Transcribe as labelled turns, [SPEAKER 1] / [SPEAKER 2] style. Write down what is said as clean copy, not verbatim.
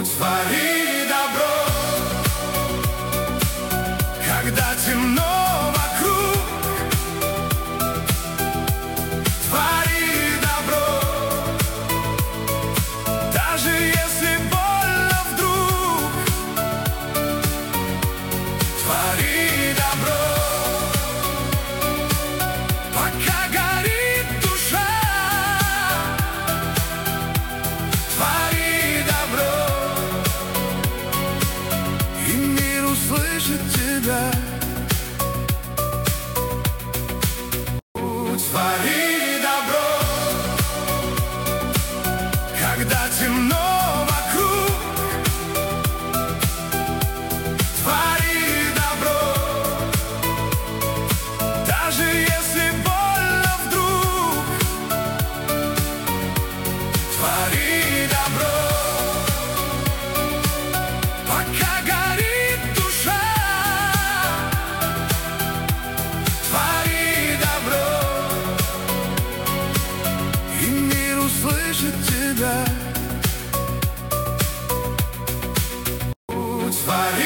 [SPEAKER 1] Твори добро, когда темно вокруг. Твори добро, даже если больно вдруг. Твори добро, пока горит душа. Твори добро, и мир услышит тебя. Твори добро, когда темно вокруг. Твори добро, даже если больно вдруг. Твори добро, пока горит душа. Твори добро, и мир услышит тебя. Твори